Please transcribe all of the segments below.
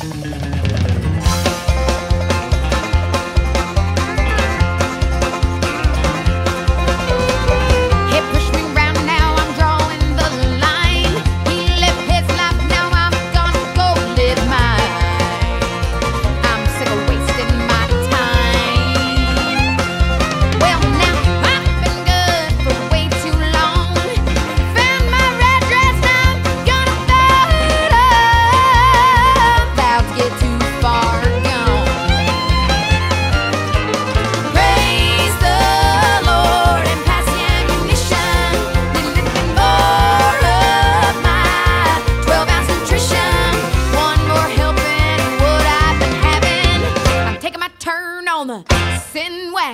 On the sin wagon.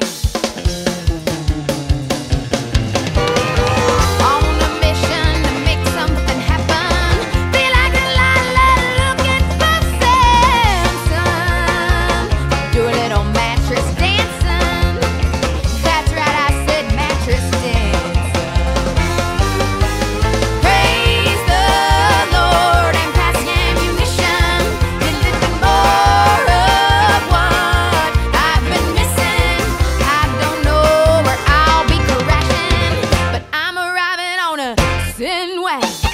On a mission to make something happen. Feel like a lot looking for Samson. Do a little mattress dancing. That's right, I said mattress dancing. Praise the Lord and pass the ammunition. You're looking more of what I've been missing. I don't know where I'll be crashing, but I'm arriving on a sin wagon.